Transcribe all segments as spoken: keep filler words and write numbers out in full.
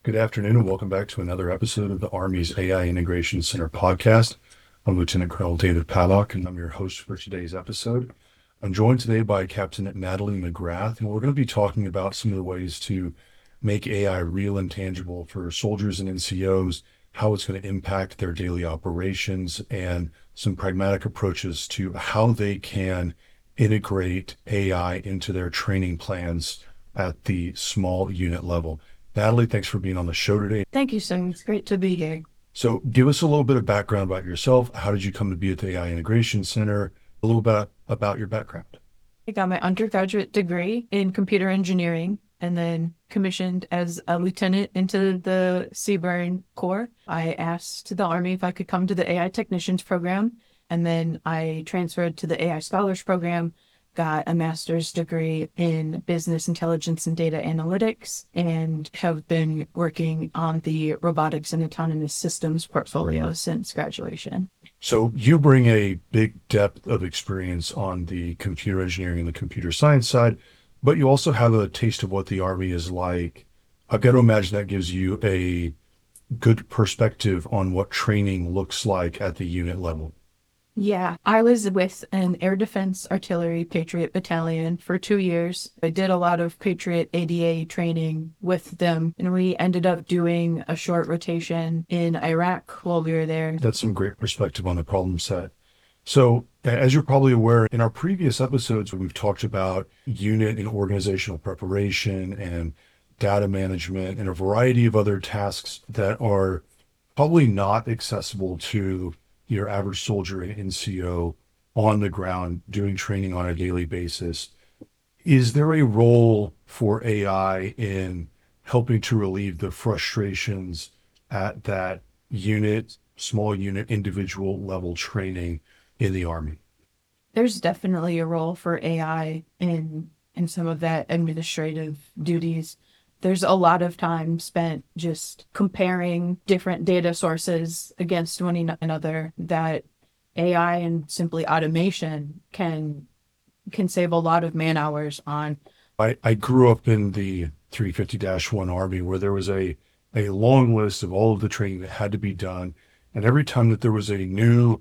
Good afternoon and welcome back to another episode of the Army's A I Integration Center podcast. I'm Lieutenant Colonel David Paddock and I'm your host for today's episode. I'm joined today by Captain Natalie McGrath, and we're going to be talking about some of the ways to make A I real and tangible for soldiers and N C Os, how it's going to impact their daily operations, and some pragmatic approaches to how they can integrate A I into their training plans at the small unit level. Natalie, thanks for being on the show today. Thank you, sir. It's great to be here. So give us a little bit of background about yourself. How did you come to be at the A I Integration Center? A little bit about your background. I got my undergraduate degree in computer engineering and then commissioned as a lieutenant into the Seaburn Corps. I asked the Army if I could come to the A I Technicians program, and then I transferred to the A I Scholars program, got a master's degree in business intelligence and data analytics, and have been working on the robotics and autonomous systems portfolio since graduation. So you bring a big depth of experience on the computer engineering and the computer science side, but you also have a taste of what the Army is like. I've got to imagine that gives you a good perspective on what training looks like at the unit level. Yeah, I was with an Air Defense Artillery Patriot Battalion for two years. I did a lot of Patriot A D A training with them, and we ended up doing a short rotation in Iraq while we were there. That's some great perspective on the problem set. So, as you're probably aware, in our previous episodes, we've talked about unit and organizational preparation and data management and a variety of other tasks that are probably not accessible to your average soldier and N C O on the ground doing training on a daily basis. Is there a role for A I in helping to relieve the frustrations at that unit, small unit, individual level training in the Army? There's definitely a role for A I in in some of that administrative duties. There's a lot of time spent just comparing different data sources against one another that A I and simply automation can can save a lot of man hours on. I, I grew up in the three fifty dash one Army where there was a, a long list of all of the training that had to be done. And every time that there was a new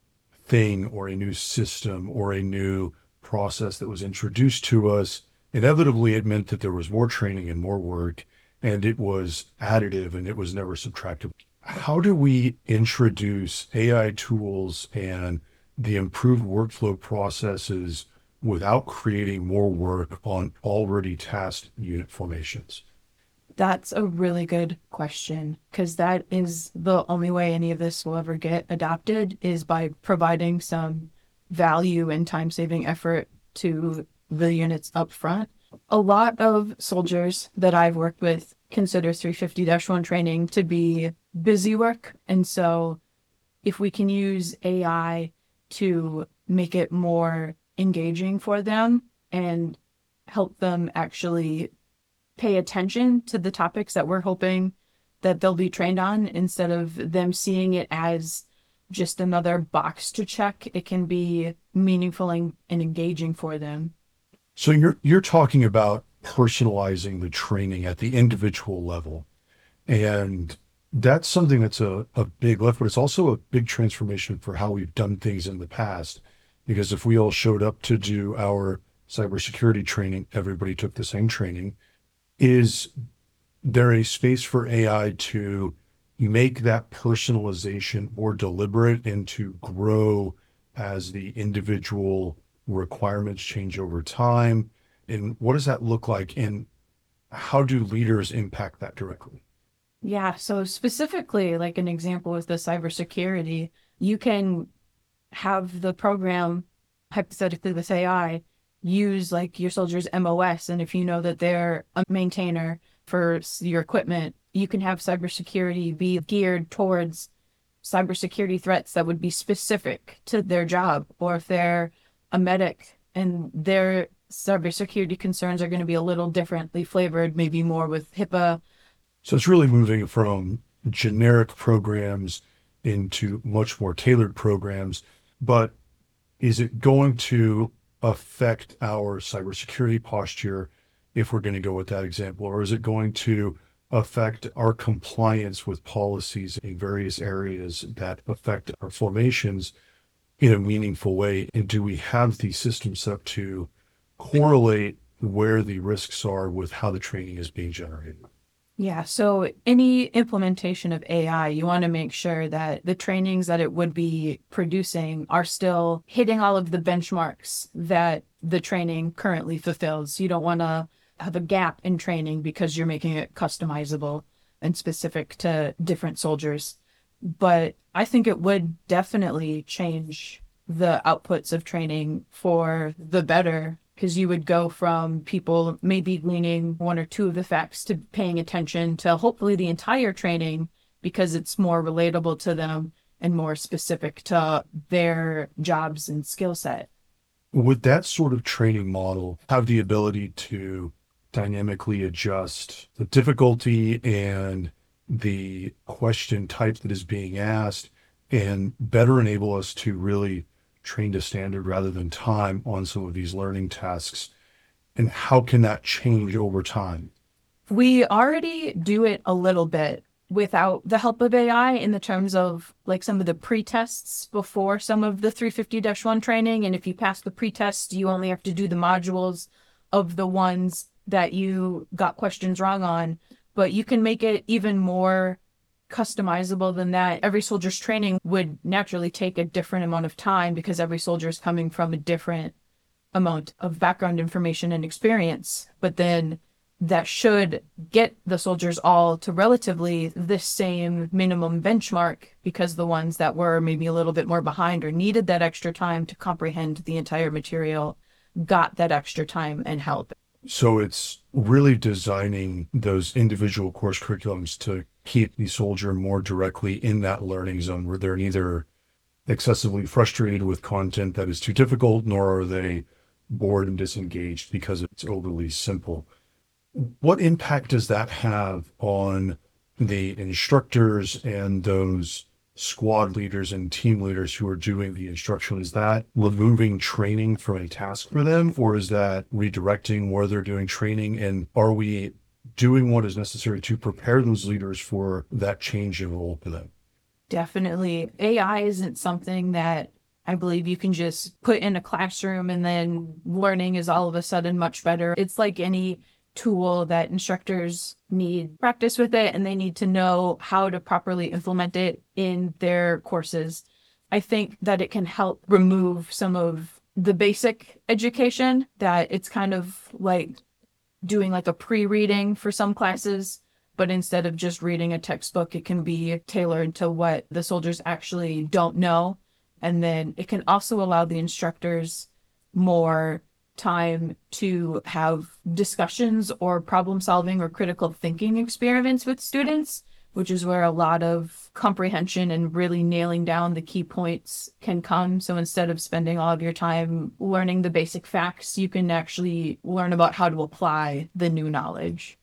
thing or a new system or a new process that was introduced to us, inevitably, it meant that there was more training and more work, and it was additive and it was never subtractive. How do we introduce A I tools and the improved workflow processes without creating more work on already tasked unit formations? That's a really good question, because that is the only way any of this will ever get adopted is by providing some value and time-saving effort to the units up front. A lot of soldiers that I've worked with consider three fifty dash one training to be busy work. And so if we can use A I to make it more engaging for them and help them actually pay attention to the topics that we're hoping that they'll be trained on, instead of them seeing it as just another box to check, it can be meaningful and, and engaging for them. So you're you're talking about personalizing the training at the individual level. And that's something that's a, a big lift, but it's also a big transformation for how we've done things in the past. Because if we all showed up to do our cybersecurity training, everybody took the same training. Is there a space for A I to make that personalization more deliberate and to grow as the individual requirements change over time? And what does that look like? And how do leaders impact that directly? Yeah, so specifically, like an example with the cybersecurity, you can have the program, hypothetically with A I, use like your soldier's M O S. And if you know that they're a maintainer for your equipment, you can have cybersecurity be geared towards cybersecurity threats that would be specific to their job. Or if they're a medic and their cybersecurity concerns are going to be a little differently flavored, maybe more with HIPAA. So it's really moving from generic programs into much more tailored programs. But is it going to affect our cybersecurity posture if we're going to go with that example? Or is it going to affect our compliance with policies in various areas that affect our formations in a meaningful way? And do we have the systems set up to correlate where the risks are with how the training is being generated? Yeah, so any implementation of A I, you want to make sure that the trainings that it would be producing are still hitting all of the benchmarks that the training currently fulfills. You don't want to have a gap in training because you're making it customizable and specific to different soldiers. But I think it would definitely change the outputs of training for the better, because you would go from people maybe gleaning one or two of the facts to paying attention to hopefully the entire training, because it's more relatable to them and more specific to their jobs and skill set. Would that sort of training model have the ability to dynamically adjust the difficulty and the question type that is being asked and better enable us to really train to standard rather than time on some of these learning tasks? And how can that change over time? We already do it a little bit without the help of A I in the terms of like some of the pre-tests before some of the three fifty dash one training. And if you pass the pre-test, you only have to do the modules of the ones that you got questions wrong on. But you can make it even more customizable than that. Every soldier's training would naturally take a different amount of time because every soldier is coming from a different amount of background information and experience. But then that should get the soldiers all to relatively the same minimum benchmark, because the ones that were maybe a little bit more behind or needed that extra time to comprehend the entire material got that extra time and help. So it's really designing those individual course curriculums to keep the soldier more directly in that learning zone where they're neither excessively frustrated with content that is too difficult, nor are they bored and disengaged because it's overly simple. What impact does that have on the instructors and those squad leaders and team leaders who are doing the instruction? Is that removing training from a task for them, or is that redirecting where they're doing training? And are we doing what is necessary to prepare those leaders for that change in role for them? Definitely. A I isn't something that I believe you can just put in a classroom and then learning is all of a sudden much better. It's like any tool that instructors need practice with it, and they need to know how to properly implement it in their courses. I think that it can help remove some of the basic education, that it's kind of like doing like a pre-reading for some classes, but instead of just reading a textbook, it can be tailored to what the soldiers actually don't know. And then it can also allow the instructors more time to have discussions or problem solving or critical thinking experiments with students, which is where a lot of comprehension and really nailing down the key points can come. So instead of spending all of your time learning the basic facts, you can actually learn about how to apply the new knowledge.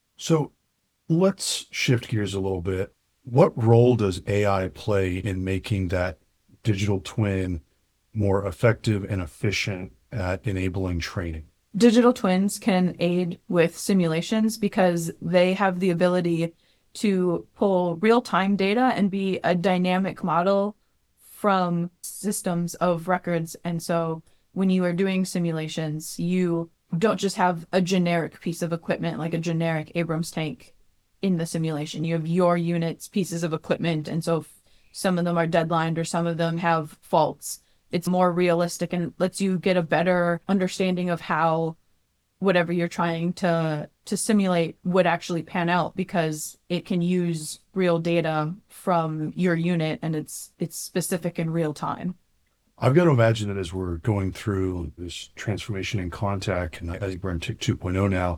So let's shift gears a little bit. What role does A I play in making that digital twin more effective and efficient at enabling training? Digital twins can aid with simulations because they have the ability to pull real-time data and be a dynamic model from systems of records. And so when you are doing simulations, you don't just have a generic piece of equipment like a generic Abrams tank in the simulation. You have your unit's pieces of equipment. And so some of them are deadlined or some of them have faults. It's more realistic and lets you get a better understanding of how whatever you're trying to to simulate would actually pan out, because it can use real data from your unit and it's it's specific in real time. I've got to imagine that as we're going through this transformation in contact, and I think we're in T I C two point oh now,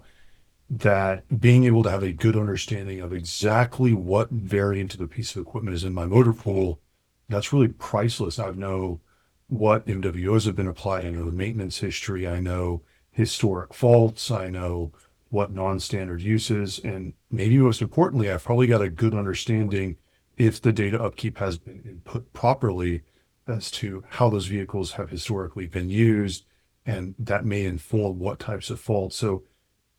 that being able to have a good understanding of exactly what variant of the piece of equipment is in my motor pool, that's really priceless. I know what M W Os have been applied. I know the maintenance history. I know historic faults. I know what non-standard uses. And maybe most importantly, I've probably got a good understanding if the data upkeep has been input properly as to how those vehicles have historically been used. And that may inform what types of faults. So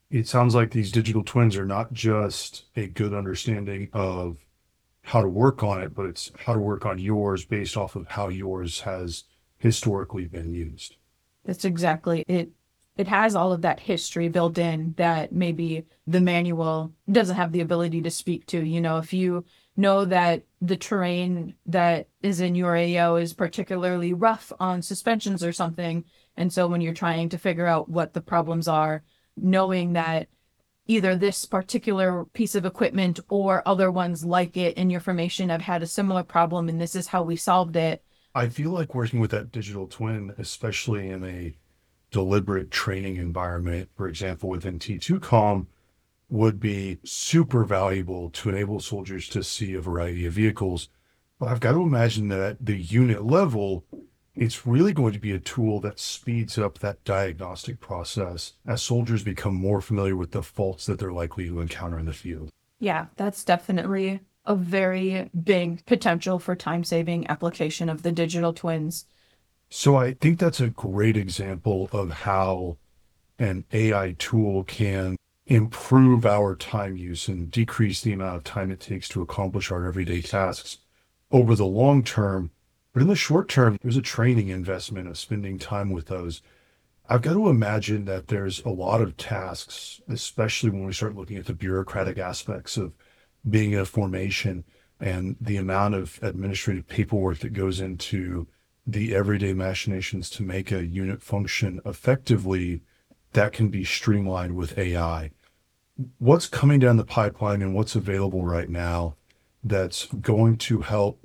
It sounds like these digital twins are not just a good understanding of how to work on it, but it's how to work on yours based off of how yours has historically been used. That's exactly it. It has all of that history built in that maybe the manual doesn't have the ability to speak to. You know, if you know that the terrain that is in your A O is particularly rough on suspensions or something, and so when you're trying to figure out what the problems are, knowing that either this particular piece of equipment or other ones like it in your formation have had a similar problem and this is how we solved it. I feel like working with that digital twin, especially in a deliberate training environment, for example, within T two COM, would be super valuable to enable soldiers to see a variety of vehicles. But I've got to imagine that at the unit level, it's really going to be a tool that speeds up that diagnostic process as soldiers become more familiar with the faults that they're likely to encounter in the field. Yeah, that's definitely a very big potential for time-saving application of the digital twins. So I think that's a great example of how an A I tool can improve our time use and decrease the amount of time it takes to accomplish our everyday tasks over the long term. But in the short term, there's a training investment of spending time with those. I've got to imagine that there's a lot of tasks, especially when we start looking at the bureaucratic aspects of being in a formation and the amount of administrative paperwork that goes into the everyday machinations to make a unit function effectively, that can be streamlined with A I. What's coming down the pipeline and what's available right now that's going to help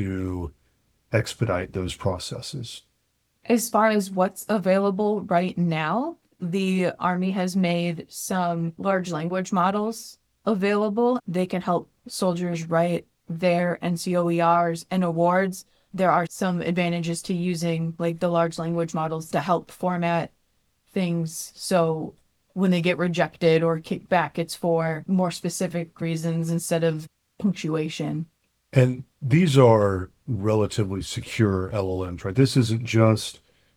to expedite those processes? As far as what's available right now, the Army has made some large language models available. They can help soldiers write their N C O E Rs and awards. There are some advantages to using like the large language models to help format things so when they get rejected or kicked back, it's for more specific reasons instead of punctuation. And these are relatively secure L L Ms, right? This isn't just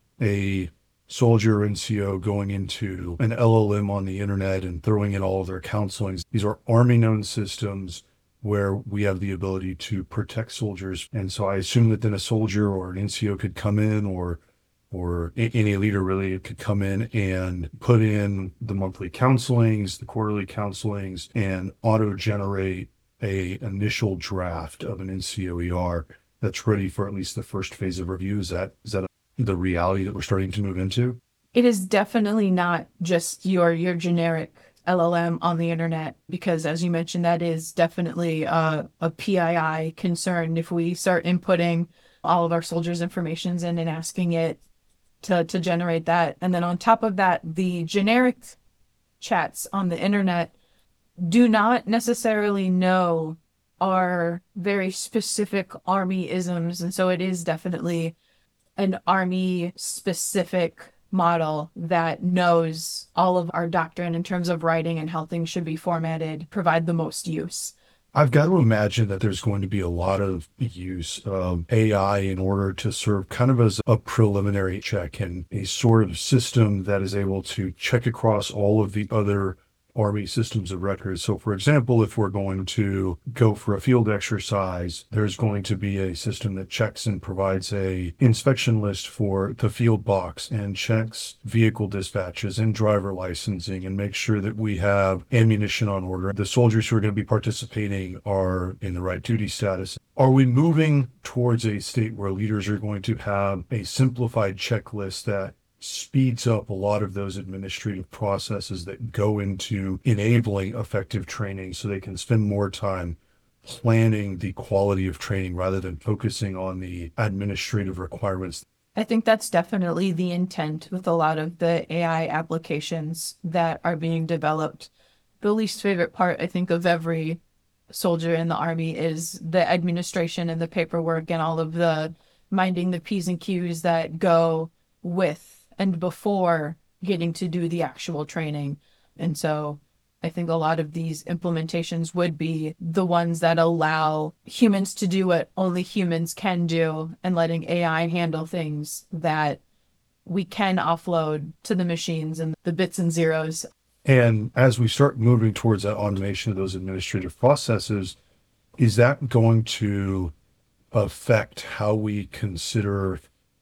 a soldier N C O going into an L L M on the internet and throwing in all of their counselings. These are Army known systems where we have the ability to protect soldiers. And so I assume that then a soldier or an N C O could come in, or or any leader really could come in and put in the monthly counselings, the quarterly counselings, and auto-generate a initial draft of an N C O E R that's ready for at least the first phase of review. Is that is that the reality that we're starting to move into? It is definitely not just your your generic L L M on the internet, because as you mentioned, that is definitely a, a P I I concern if we start inputting all of our soldiers' informations in and asking it to, to generate that. And then on top of that, the generic chats on the internet do not necessarily know are very specific Army isms. And so it is definitely an Army specific model that knows all of our doctrine in terms of writing and how things should be formatted, provide the most use. I've got to imagine that there's going to be a lot of use of A I in order to serve kind of as a preliminary check and a sort of system that is able to check across all of the other Army systems of record. So for example, if we're going to go for a field exercise, there's going to be a system that checks and provides a inspection list for the field box and checks vehicle dispatches and driver licensing and makes sure that we have ammunition on order. The soldiers who are going to be participating are in the right duty status. Are we moving towards a state where leaders are going to have a simplified checklist that speeds up a lot of those administrative processes that go into enabling effective training so they can spend more time planning the quality of training rather than focusing on the administrative requirements? I think that's definitely the intent with a lot of the A I applications that are being developed. The least favorite part, I think, of every soldier in the Army is the administration and the paperwork and all of the minding the P's and Q's that go with and before getting to do the actual training. And so I think a lot of these implementations would be the ones that allow humans to do what only humans can do and letting A I handle things that we can offload to the machines and the bits and zeros. And as we start moving towards that automation of those administrative processes, is that going to affect how we consider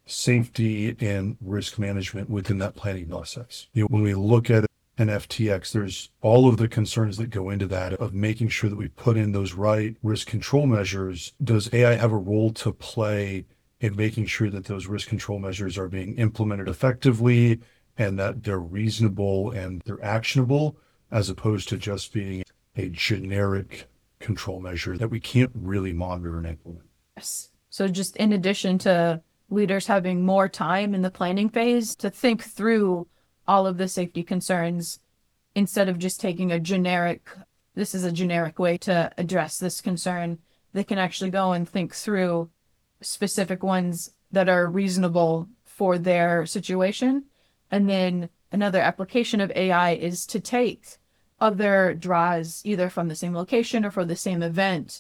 safety and risk management within that planning process? You know, when we look at an F T X, there's all of the concerns that go into that of making sure that we put in those right risk control measures. Does A I have a role to play in making sure that those risk control measures are being implemented effectively and that they're reasonable and they're actionable, as opposed to just being a generic control measure that we can't really monitor and implement? Yes. So just in addition to leaders having more time in the planning phase to think through all of the safety concerns, instead of just taking a generic, this is a generic way to address this concern, they can actually go and think through specific ones that are reasonable for their situation. And then another application of A I is to take other draws, either from the same location or for the same event,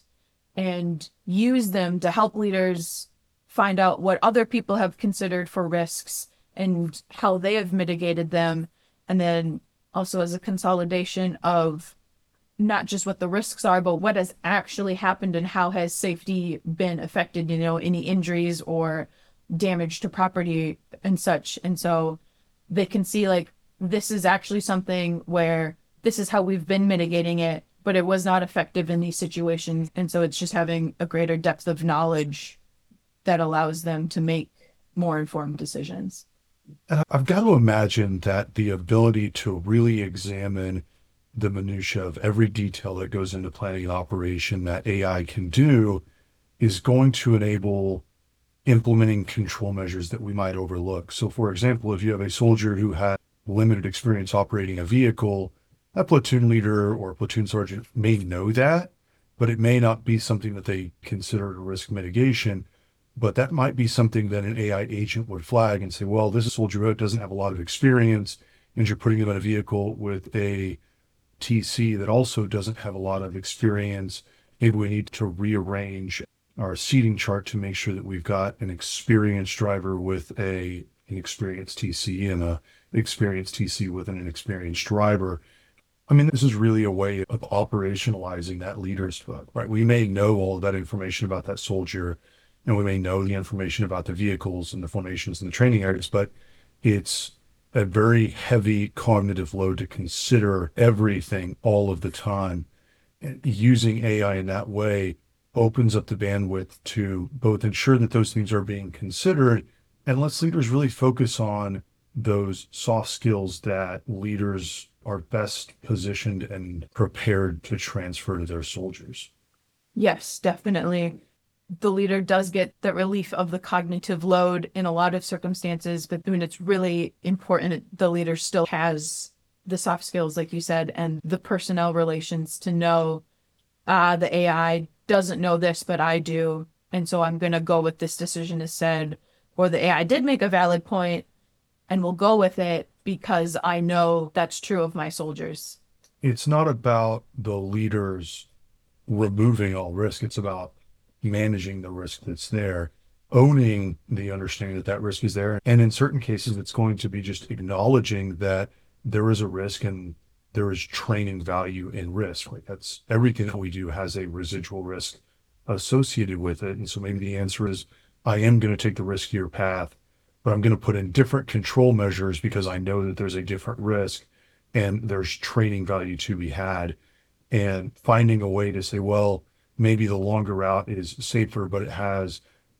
and use them to help leaders find out what other people have considered for risks and how they have mitigated them. And then also as a consolidation of not just what the risks are, but what has actually happened and how has safety been affected, you know, any injuries or damage to property and such. And so they can see like, this is actually something where this is how we've been mitigating it, but it was not effective in these situations. And so it's just having a greater depth of knowledge that allows them to make more informed decisions. And I've got to imagine that the ability to really examine the minutia of every detail that goes into planning an operation that A I can do is going to enable implementing control measures that we might overlook. So for example, if you have a soldier who had limited experience operating a vehicle, a platoon leader or platoon sergeant may know that, but it may not be something that they consider a risk mitigation. But that might be something that an A I agent would flag and say, well, this soldier doesn't have a lot of experience, and you're putting him in a vehicle with a T C that also doesn't have a lot of experience. Maybe we need to rearrange our seating chart to make sure that we've got an experienced driver with a an experienced T C and a experienced T C with an inexperienced driver. I mean, this is really a way of operationalizing that leader's book, right? We may know all of that information about that soldier, and we may know the information about the vehicles and the formations and the training areas, but it's a very heavy cognitive load to consider everything all of the time. And using A I in that way opens up the bandwidth to both ensure that those things are being considered and lets leaders really focus on those soft skills that leaders are best positioned and prepared to transfer to their soldiers. Yes, definitely. The leader does get the relief of the cognitive load in a lot of circumstances, but when it's really important, the leader still has the soft skills, like you said, and the personnel relations to know, ah, the A I doesn't know this, but I do. And so I'm going to go with this decision as said, or the A I did make a valid point and we'll go with it because I know that's true of my soldiers. It's not about the leaders removing all risk. It's about managing the risk that's there, owning the understanding that that risk is there. And in certain cases, it's going to be just acknowledging that there is a risk and there is training value in risk. Like that's everything that we do has a residual risk associated with it. And so maybe the answer is, I am going to take the riskier path, but I'm going to put in different control measures because I know that there's a different risk and there's training value to be had. And finding a way to say, well, maybe the longer route is safer, but it has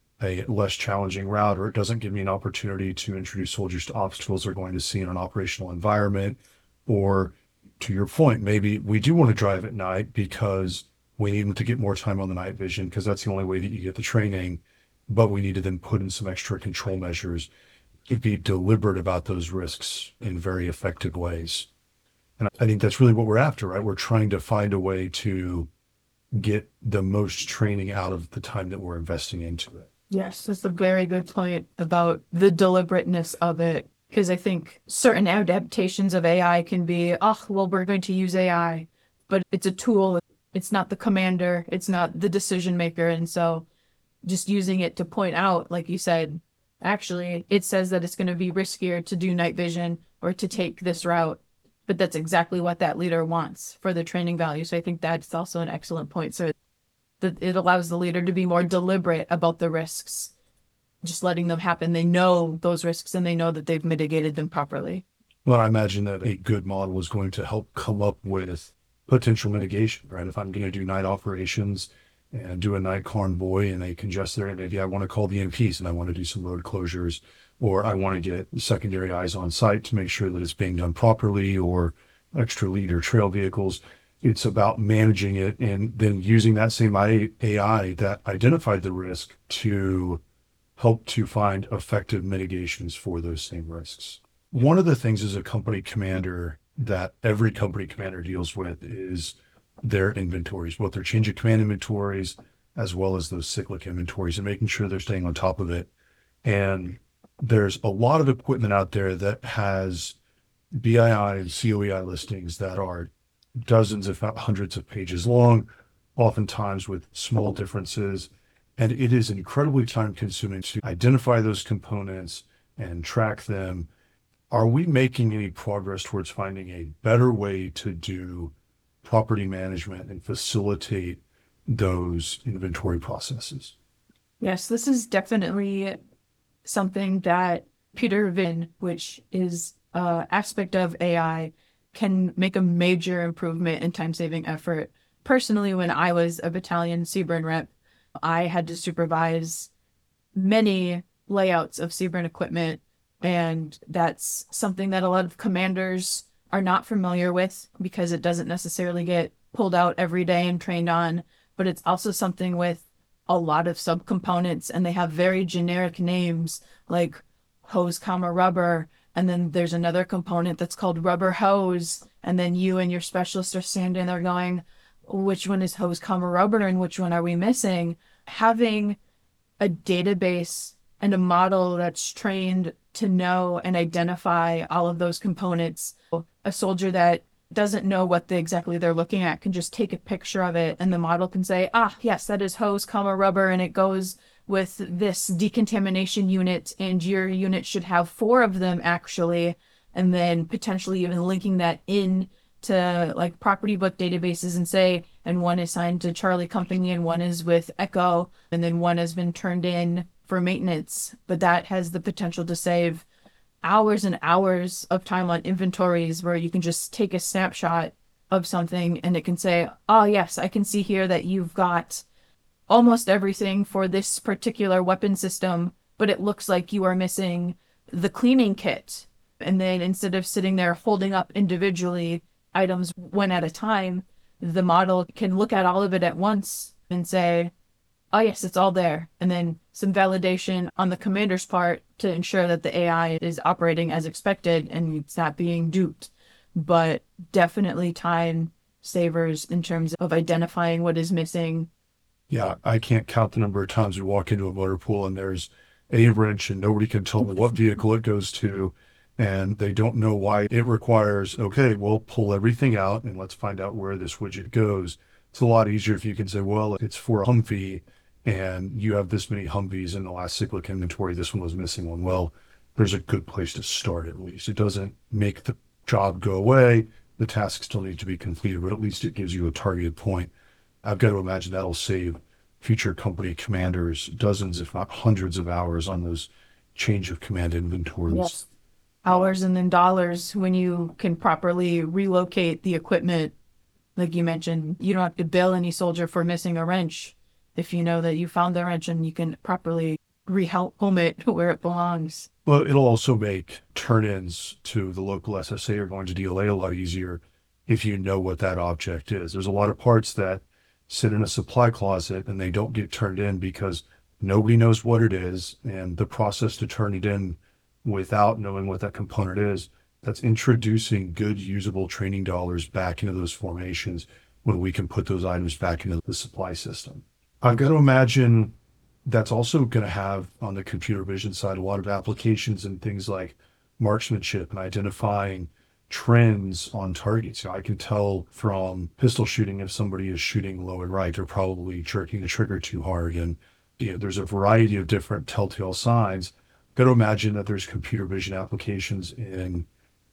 a less challenging route, or it doesn't give me an opportunity to introduce soldiers to obstacles they're going to see in an operational environment. Or to your point, maybe we do want to drive at night because we need them to get more time on the night vision because that's the only way that you get the training, but we need to then put in some extra control measures to be deliberate about those risks in very effective ways. And I think that's really what we're after, right? We're trying to find a way to get the most training out of the time that we're investing into it. Yes, that's a very good point about the deliberateness of it. Because I think certain adaptations of A I can be, oh, well, we're going to use A I, but it's a tool. It's not the commander. It's not the decision maker. And so just using it to point out, like you said, actually, it says that it's going to be riskier to do night vision or to take this route. but that's exactly what that leader wants for the training value. So I think that's also an excellent point. So that it allows the leader to be more deliberate about the risks, just letting them happen. They know those risks and they know that they've mitigated them properly. Well, I imagine that a good model is going to help come up with potential mitigation, right? If I'm going to do night operations and do a night convoy and a congested area, maybe I want to call the M Ps and I want to do some road closures, or I want to get secondary eyes on site to make sure that it's being done properly, or extra lead or trail vehicles. It's about managing it and then using that same A I that identified the risk to help to find effective mitigations for those same risks. One of the things as a company commander that every company commander deals with is their inventories, both their change of command inventories as well as those cyclic inventories, and making sure they're staying on top of it. And there's a lot of equipment out there that has B I I and C O E I listings that are dozens, if not hundreds of pages long, oftentimes with small differences. And it is incredibly time consuming to identify those components and track them. Are we making any progress towards finding a better way to do property management and facilitate those inventory processes? Yes, this is definitely something that computer vision, which is an aspect of A I, can make a major improvement in time-saving effort. Personally, when I was a battalion CBRN rep, I had to supervise many layouts of CBRN equipment, and that's something that a lot of commanders are not familiar with because it doesn't necessarily get pulled out every day and trained on, but it's also something with a lot of subcomponents, and they have very generic names like hose comma rubber, and then there's another component that's called rubber hose, and then you and your specialist are standing there going, which one is hose comma rubber and which one are we missing? Having a database and a model that's trained to know and identify all of those components. A soldier that doesn't know what they, exactly they're looking at can just take a picture of it, and the model can say, ah, yes, that is hose comma rubber, and it goes with this decontamination unit, and your unit should have four of them actually, and then potentially even linking that in to like property book databases and say, and one is signed to Charlie Company and one is with Echo, and then one has been turned in for maintenance. But that has the potential to save hours and hours of time on inventories where you can just take a snapshot of something and it can say, oh yes, I can see here that you've got almost everything for this particular weapon system, but it looks like you are missing the cleaning kit. And then instead of sitting there holding up individually items one at a time, the model can look at all of it at once and say, oh yes, it's all there. And then some validation on the commander's part to ensure that the A I is operating as expected and it's not being duped. But definitely time savers in terms of identifying what is missing. Yeah, I can't count the number of times we walk into a motor pool and there's a wrench and nobody can tell me what vehicle it goes to, and they don't know why it requires, okay, we'll pull everything out and let's find out where this widget goes. It's a lot easier if you can say, well, it's for a Humvee and you have this many Humvees in the last cyclic inventory. This one was missing one. Well, there's a good place to start at least. It doesn't make the job go away. The tasks still need to be completed, but at least it gives you a targeted point. I've got to imagine that'll save future company commanders dozens, if not hundreds of hours on those change of command inventories. Yes. Hours and then dollars when you can properly relocate the equipment. Like you mentioned, you don't have to bill any soldier for missing a wrench if you know that you found the wrench and you can properly re-home it where it belongs. Well, it'll also make turn-ins to the local S S A or going to D L A a lot easier if you know what that object is. There's a lot of parts that sit in a supply closet and they don't get turned in because nobody knows what it is, and the process to turn it in without knowing what that component is, that's introducing good usable training dollars back into those formations when we can put those items back into the supply system. I've got to imagine that's also going to have on the computer vision side a lot of applications and things like marksmanship and identifying trends on targets. You know, I can tell from pistol shooting if somebody is shooting low and right, they're probably jerking the trigger too hard. And you know, there's a variety of different telltale signs. Got to imagine that there's computer vision applications in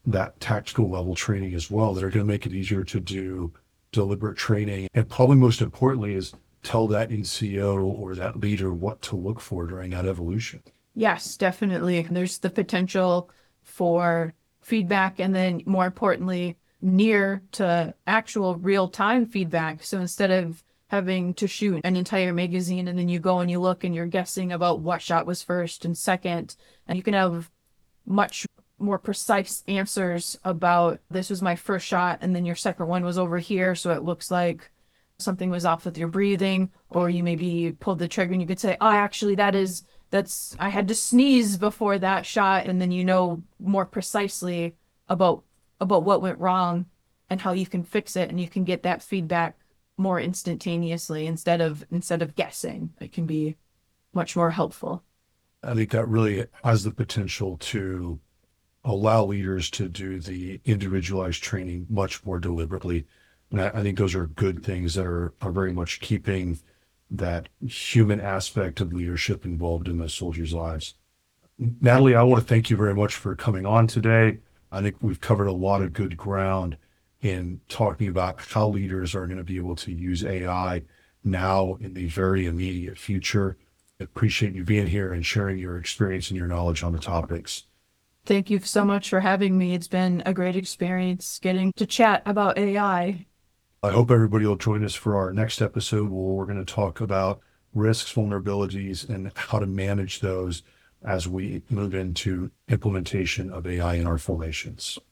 that tactical level training as well that are going to make it easier to do deliberate training. And probably most importantly is tell that N C O or that leader what to look for during that evolution. Yes, definitely. There's the potential for feedback, and then more importantly, near to actual real time feedback. So instead of having to shoot an entire magazine and then you go and you look and you're guessing about what shot was first and second, and you can have much more precise answers about this was my first shot and then your second one was over here. So it looks like something was off with your breathing, or you maybe pulled the trigger and you could say, oh, actually that is, that's, I had to sneeze before that shot. And then you know more precisely about, about what went wrong and how you can fix it. And you can get that feedback more instantaneously instead of, instead of guessing. It can be much more helpful. I think that really has the potential to allow leaders to do the individualized training much more deliberately. And I, I think those are good things that are, are very much keeping that human aspect of leadership involved in the soldiers' lives. Natalie, I want to thank you very much for coming on today. I think we've covered a lot of good ground in talking about how leaders are going to be able to use A I now in the very immediate future. I appreciate you being here and sharing your experience and your knowledge on the topics. Thank you so much for having me. It's been a great experience getting to chat about A I. I hope everybody will join us for our next episode where we're going to talk about risks, vulnerabilities, and how to manage those as we move into implementation of A I in our formations.